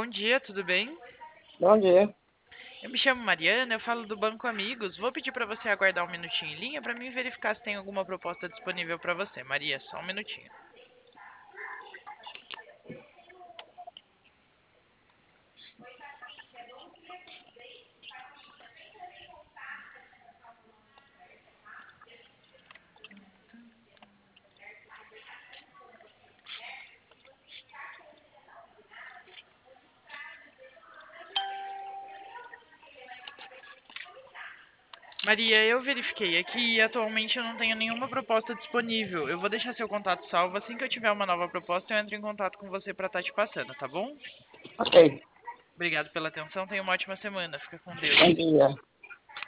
Bom dia, tudo bem? Bom dia. Eu me chamo Mariana, eu falo do Banco Amigos. Vou pedir para você aguardar um minutinho em linha para mim verificar se tem alguma proposta disponível para você. Maria, só um minutinho. Maria, eu verifiquei aqui e atualmente eu não tenho nenhuma proposta disponível. Eu vou deixar seu contato salvo. Assim que eu tiver uma nova proposta, eu entro em contato com você para estar te passando, tá bom? Ok. Obrigado pela atenção, tenha uma ótima semana. Fica com Bom Deus. dia.